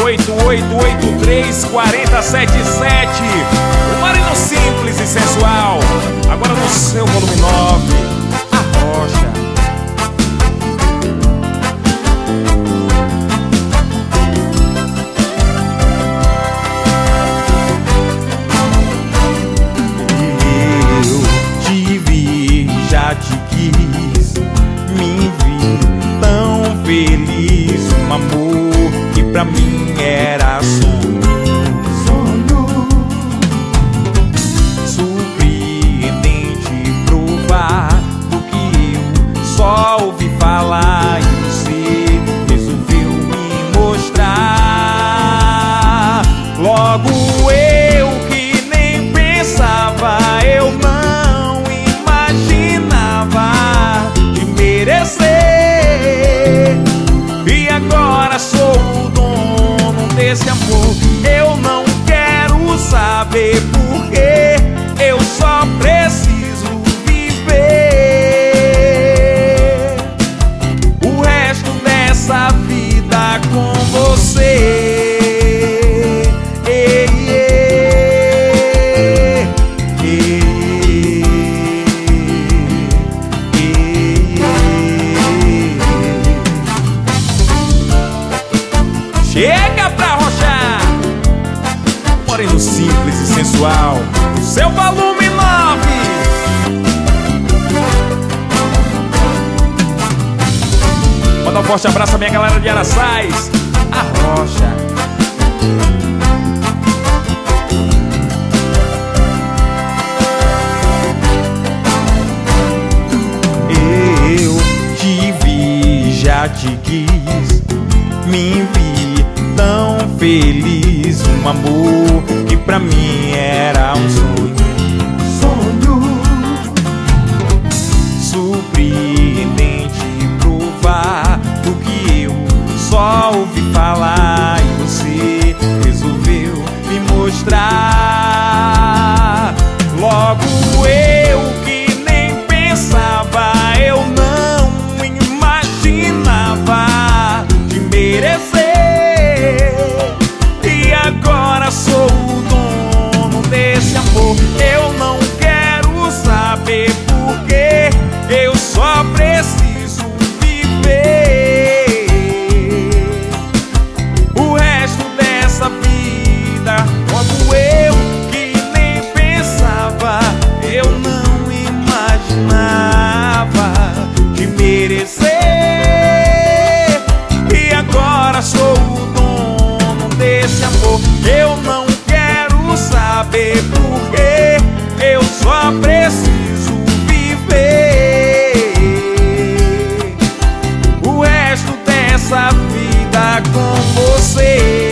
988834077. O Moreno simples e sensual. Agora no seu volume 9, a Rocha. Já te quis, me vi tão feliz. Um amor que pra mim era sonho. Surpreendente provar do que eu só ouvi falar. E você resolveu me mostrar. Logo eu que nem pensava, eu não e agora sou o dono desse amor. Eu não quero saber porquê, eu só preciso viver o resto dessa vida com você. Chega pra arrochar, Moreno simples e sensual, seu volume 9. Manda um forte abraço à minha galera de Araçais, a Rocha. Eu te vi, já te quis, me vi tão feliz. Um amor que pra mim era um sonho. Surpreendente provar do que eu só ouvi falar. E você resolveu me mostrar. Logo eu que nem pensava, eu não imaginava de merecer. Agora sou o dono desse amor. Eu não quero saber porquê, eu só preciso viver o resto dessa vida. Como eu que nem pensava, eu não imaginava de merecer. E agora sou o desse amor. Eu não quero saber porquê, eu só preciso viver o resto dessa vida com você.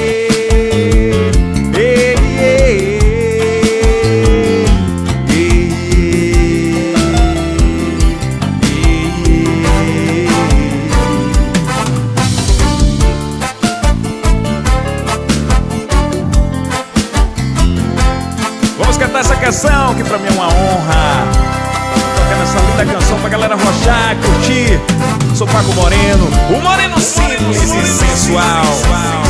Cantar essa canção que pra mim é uma honra. Tocando essa linda canção pra galera arrochar, curtir. Sou Paco Moreno, o Moreno simples e sensual.